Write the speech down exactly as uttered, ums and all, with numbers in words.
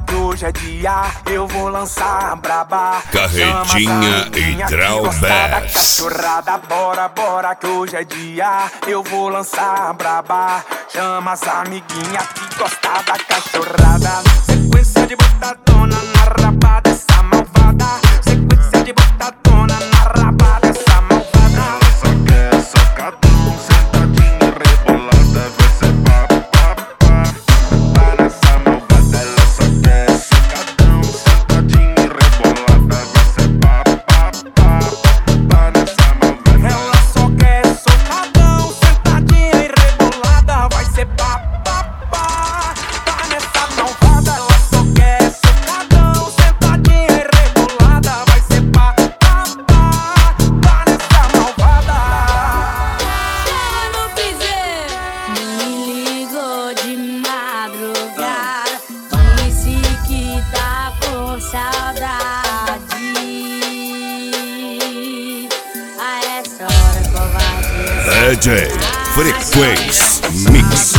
que hoje é dia, eu vou lançar a braba. Carretinha e Drawbass. Cachorrada, bora, bora que hoje é dia, eu vou lançar a braba. Chama as amiguinhas que gostam da cachorrada. Sequência de botadona na raba dessa malvada. Sequência de botadona na raba dessa malvada. Ela só quer socadão, sentadinha e rebolada. Vai ser pá, pá, pá. Tá nessa malvada. Ela só quer socadão, sentadinha e rebolada. Vai ser pá, pá, pá. Tá nessa malvada. Ela só quer socadão, sentadinha e rebolada. Vai ser pá, pá, pá. Tá nessa malvada. Ela só quer socadão, sentadinha e rebolada. Vai ser pá, pá, pá. Tá nessa malvada. Chega no piseiro, me ligou de madrugada, disse que tá com saudade. A essa hora covarde. D J Frequência Mix.